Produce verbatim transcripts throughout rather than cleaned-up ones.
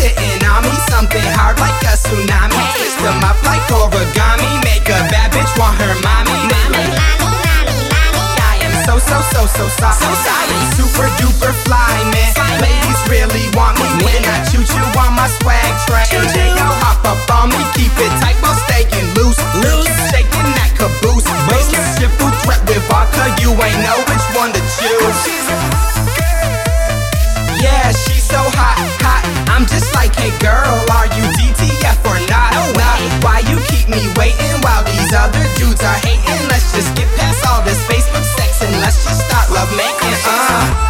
hitting on me, something hard like a tsunami. Twist them up like origami, make a bad bitch want her mommy. I am so, so, so, so sorry. So sorry. Super duper fly, man. Ladies really want me when I choo-choo on my swag train. They all hop up on me, keep it tight while staying loose. Loose, shaking that caboose. Make a triple threat with vodka, you ain't know which one to choose. Yeah, she's so hot, hot. I'm just like, hey girl, are you D T F or not? Not why you keep me waiting while these other dudes are hating. Let's just get past all this Facebook sex and let's just start love making. Uh.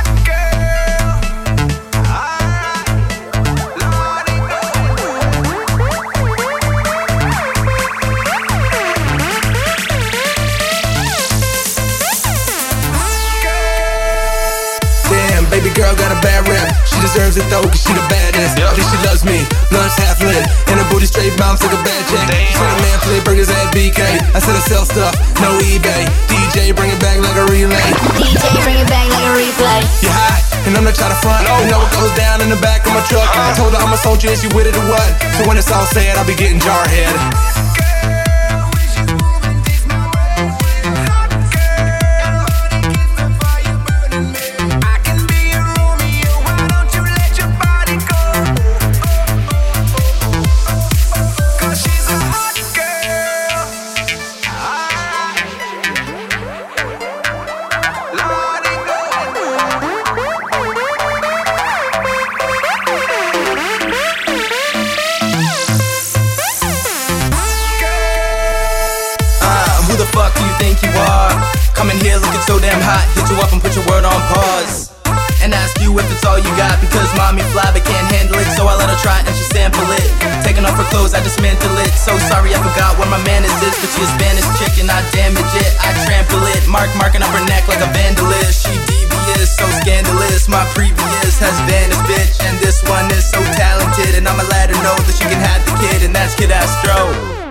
Baby girl got a bad rep. She deserves it though, cause she the baddest. Yep. I think she loves me, lunch half lit. And her booty straight bounce like a bad check. She said a man play burgers at B K. I said I sell stuff, no eBay. D J bring it back like a relay. D J bring it back like a replay. You hot, and I'm not trying to front. No. You know what goes down in the back of my truck. uh. I told her I'm a soldier and she with it or what. So when it's all said, I'll be getting jarhead. Who the fuck do you think you are? Coming here looking so damn hot. Hit you up and put your word on pause and ask you if it's all you got. Because mommy fly but can't handle it, so I let her try and she sample it. Taking off her clothes, I dismantle it. So sorry I forgot where my man is this. But she a Spanish chick and I damage it, I trample it. Mark marking up her neck like a vandalist. She devious, so scandalous. My previous has vanished, bitch. And this one is so talented. And I'ma let her know that she can have the kid, and that's Kid Astro.